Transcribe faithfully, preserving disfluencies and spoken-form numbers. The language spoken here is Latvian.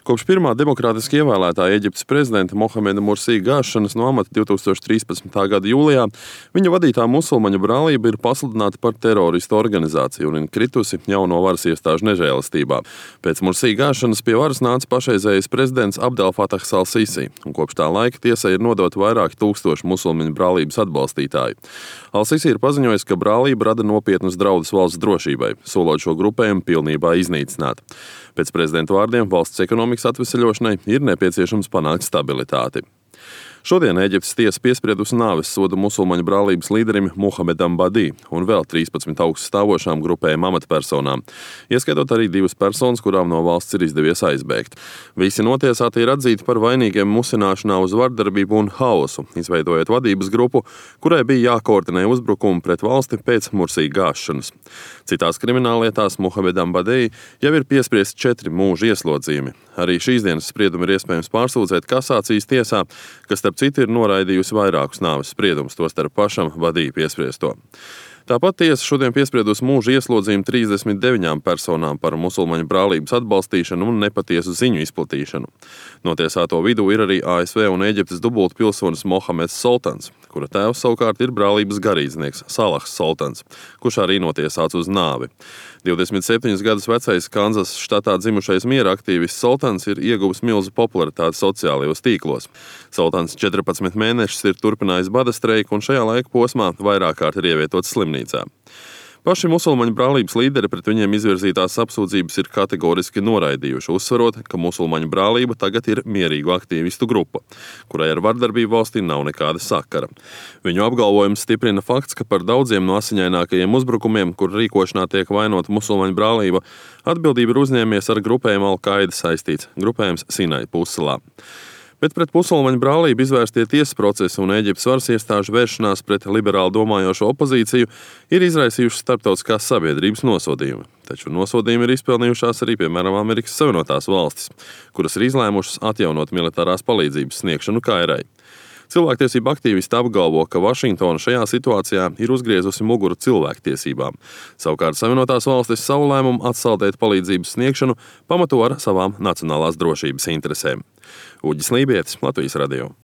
Kopš pirmā demokrātiski ievēlētā Ēģiptes prezidenta Mohameda Mursī gāšanas no amata divs tūkstoši trīspadsmitā gada jūlijā, viņa vadītā musulmaņu brālība ir pasludināta par teroristu organizāciju un ir kritusi jauno varas iestāžu nežēlastībā. Pēc Mursī gāšanas pie varas nāca pašreizējais prezidents Abdel Fatahs al-Sisi, un kopš tā laika tiesai ir nodoti vairāki tūkstoši musulmaņu brālības atbalstītāji. Al-Sisi ir paziņojis, ka brālība rada nopietnus draudus valsts drošībai, solot šo grupējumu pilnībā iznīcināt. Pēc prezidenta vārdiem valsts ekonomikas atveseļošanai ir nepieciešams panākt stabilitāti. Šodien Ēģiptes tiesa piespriedusi nāves sodu musulmaņu brālības līderim Muhamedam Badī un vēl trīspadsmit augststāvošām grupējuma amatpersonām, ieskaitot arī divas personas, kurām no valsts ir izdevies aizbēgt. Visi notiesāti ir atzīti par vainīgiem musināšanā uz vardarbību un haosu, izveidojot vadības grupu, kurai bija jākoordinē uzbrukumi pret valsti pēc Mursī gāšanas. Citās krimināllietās Muhamedam Badī jau ir piespriests četri mūža ieslodzījumi. Arī šīs dienas spriedumu ir iespējams pārsūdzēt kasācijas tiesā, kas starp citu ir noraidījusi vairākus nāves spriedumus, tostarp pašam Badī piespriesto. Tāpat tiesa šodien piespriedusi mūža ieslodzījumu trīsdesmit deviņām personām par musulmaņu brālības atbalstīšanu un nepatiesu ziņu izplatīšanu. Notiesāto vidū ir arī A S V un Ēģiptes dubultpilsonis Mohameds Soltans, kura tēvs savukārt ir brālības garīdznieks Salahs Soltans, kurš arī notiesāts uz nāvi. divdesmit septiņus gadus vecais Kanzas štatā dzimušais miera aktīvists Soltans ir ieguvis milzu popularitāti sociālajos tīklos. Soltans četrpadsmit mēnešus ir turpinājis bada streiku un šajā laika posmā vairāk kārt ir ievietots slimnīcā. Paši musulmaņu brālības līderi pret viņiem izvirzītās apsūdzības ir kategoriski noraidījuši, uzsverot, ka musulmaņu brālība tagad ir mierīgu aktīvistu grupa, kurai ar vardarbību valstī nav nekāda sakara. Viņu apgalvojums stiprina fakts, ka par daudziem no asiņainākajiem uzbrukumiem, kur rīkošanā tiek vainota musulmaņu brālība, atbildība ir uzņēmies ar grupējumu Al-Qaida saistīts grupējums Sinai pussalā. Bet pret musulmaņu brālību izvērstie tiesas procesi un Ēģiptes varas iestāžu vēršanās pret liberāli domājošo opozīciju ir izraisījušas starptautiskās sabiedrības nosodījumi. Taču nosodījumi ir izpelnījušās arī, piemēram, Amerikas Savienotās valstis, kuras ir izlēmušas atjaunot militārās palīdzības sniegšanu Kairai. Cilvēktiesību aktīvisti apgalvo, ka Vašingtona šajā situācijā ir uzgriezusi muguru cilvēktiesībām. Savukārt Savienotās valstis savu lēmumu atsaldēt palīdzības sniegšanu pamato ar savām nacionālās drošības interesēm. Uģis Lībietis, Latvijas radio.